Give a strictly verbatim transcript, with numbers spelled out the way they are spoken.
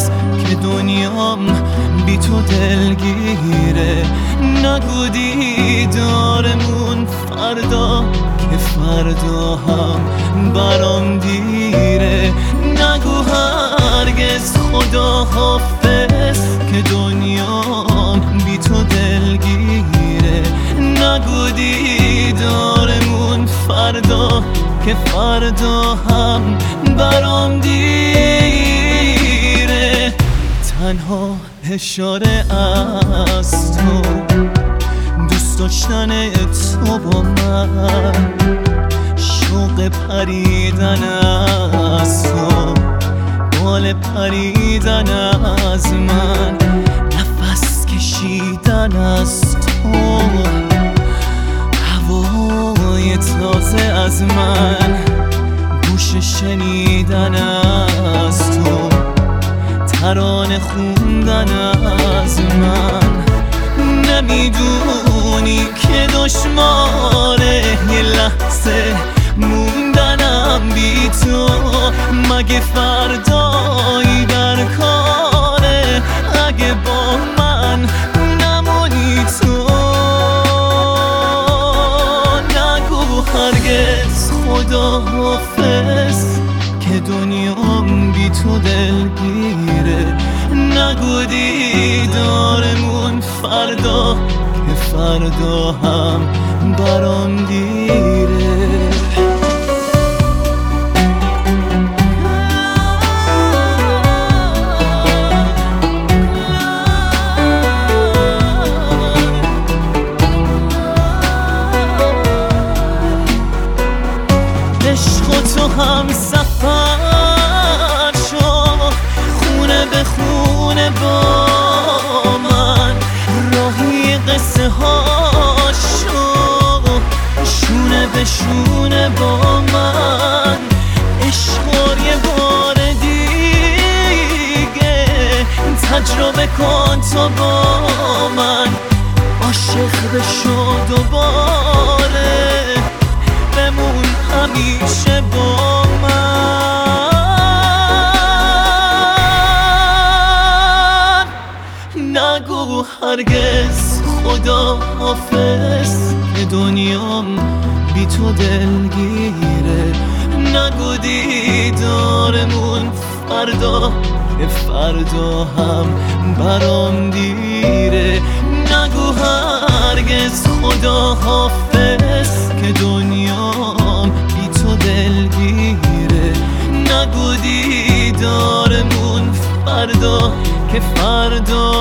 که دنیام بی تو دلگیره. نگو دیدارمون فردا که فردا هم برام دیره. نگو هرگز خدا حافظ که دنیام بی تو دلگیره. نگو دیدارمون فردا که فردا هم برام دیره. تنها اشاره از تو، دوست داشتن تو با من، شوق پریدن از تو، بال پریدن از من، نفس کشیدن از تو، هوای تازه از من، گوش شنیدن از تو، ترانه خوندن از من. نمیدونی که دشماره یه لحظه موندنم بی تو. مگه فردایی در کاره اگه با من نمونی تو؟ نگو هرگز خدا حافظ که دنیام بی تو دلگیره. نگو دیدارمون فردا که فردا هم برام دیره. عشق تو هم سفر شو، خونه به خونه با من، راهی قصه ها شو، شونه به شونه با من. عشق یه بار دیگه تجربه کن تو با من، عاشق بشو دوباره، بمون همیشه با من. نگو هرگز خدا حافظ که دنیام بی تو دلگیره. نگو دیدارمون فردا که فردا هم برام دیره. نگو هرگز خدا حافظ که دنیام بی تو دلگیره. نگو دیدارمون فردا که فردا